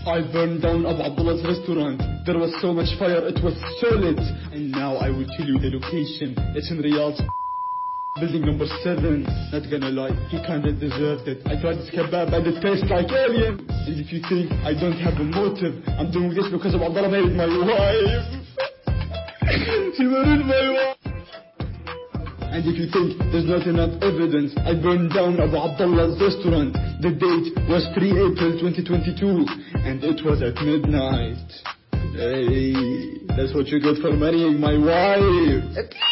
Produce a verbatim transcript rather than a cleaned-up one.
I burned down Abu Abdullah's restaurant. There was so much fire, it was solid. And now I will tell you the location. It's in Riyadh, building number seven. Not gonna lie, he kinda deserved it. I tried this kebab and it tastes like alien. And if you think I don't have a motive, I'm doing this because Abu Abdullah married my wife. She married my wife. And if you think there's not enough evidence, I burned down Abu Abdullah's restaurant. The date was the third of April twenty twenty-two, and it was at midnight. Hey, that's what you get for marrying my wife.